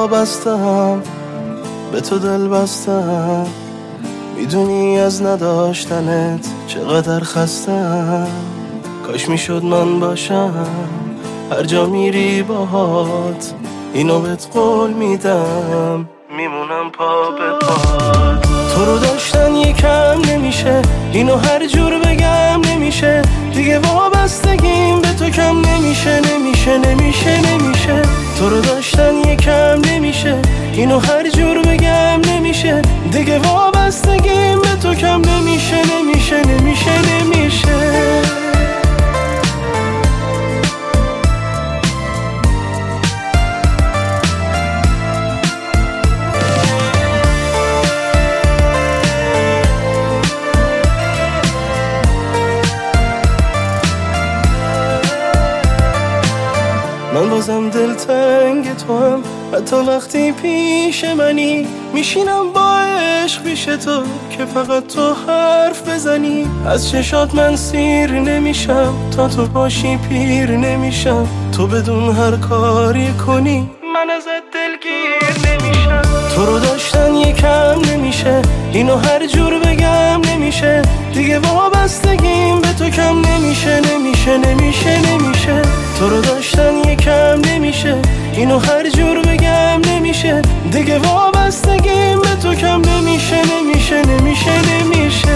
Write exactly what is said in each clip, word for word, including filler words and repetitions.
وابستم، به تو دل بستم. میدونی از نداشتنت چقدر خستم. کاش میشد من باشم هر جا میری باهات، اینو بهت قول میدم، میمونم پا به پات. تو رو داشتن یکم نمیشه، اینو هر جور بگم نمیشه. دیگه وابستگیم به تو کم نمیشه، نمیشه نمیشه نمیشه. تو رو داشتن یکم نمیشه، اینو هر جور بگم نمیشه. دیگه وابستگیم به تو کم نمیشه، نمیشه نمیشه نمیشه. من بازم دلتنگ تو هم، حتی وقتی پیش منی. میشینم با عشق پیش تو که فقط تو حرف بزنی. از چشات من سیر نمیشم، تا تو باشی پیر نمیشم. تو بدون هر کاری کنی من ازت دلگیر نمیشم. تو رو داشتن یکم نمیشه، اینو هر جور بگم نمیشه. دیگه وابستگیم به تو کم نمیشه، نمیشه نمیشه نمیشه. تو رو داشتن یکم نمیشه، اینو هر جور بگم نمیشه. دیگه وابستگیم به تو کم نمیشه، نمیشه نمیشه نمیشه.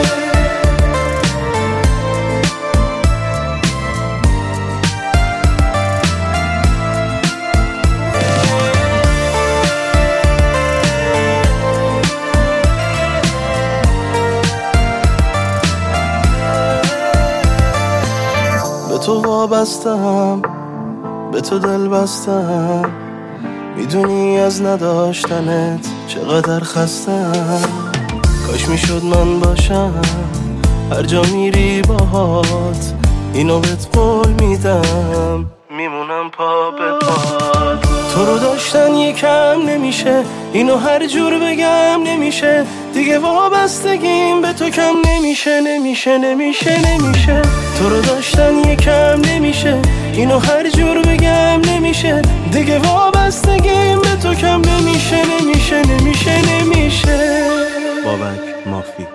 به تو وابستم، به تو دل بستم. میدونی از نداشتنت چقدر خستم. کاش میشد من باشم هر جا میری باهات، اینو بهت قول میدم، میمونم پا به پات. تو رو داشتن یکم نمیشه، اینو هر جور بگم نمیشه. دیگه وابستگیم به تو کم نمیشه، نمیشه نمیشه نمیشه. تو رو داشتن یکم نمیشه، اینو هر جور بگم نمیشه. دیگه وابستگیم به تو کم نمیشه، نمیشه نمیشه نمیشه. بابک مافی.